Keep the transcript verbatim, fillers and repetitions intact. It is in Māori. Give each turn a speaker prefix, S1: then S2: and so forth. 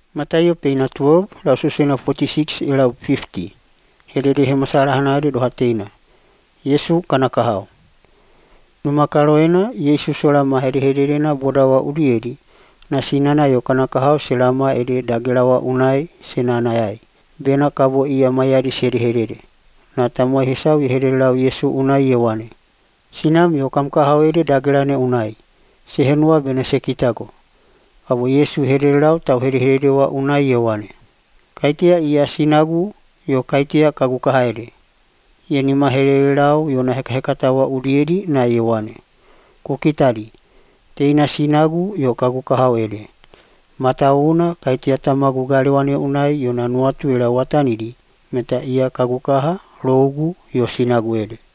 S1: Mataio peina twelve, lau susena forty-six ila fifty. Hedede he masarahana ade do hateina. Yesu kana kahau. Numa karoena, Yesu solama hedehederena bodawa udiedi, na sinana yo kana kahau selama ede dagelawa unai senanayai. Bena kabo ia mayadi sedehedede. Na tamuai hesau ihederelau Yesu unai yewane. Sinam yo kam kahau ede dagelane unai. Sehenua bena sekitago. Abo Yesu hederelau tau hedehedewa unai yewane. Kaitia ia sinagu yo kaitia kagukaha ede. Ia nima hederelau yo na hekahekatawa udiedi na yewane. Kukitadi. Teina sinagu yo kagukahau ede. Matauna kaitia tamagu galewane unai yo na nuatu ila watanidi. Meta ia kagukaha, lougu yo sinagu ede.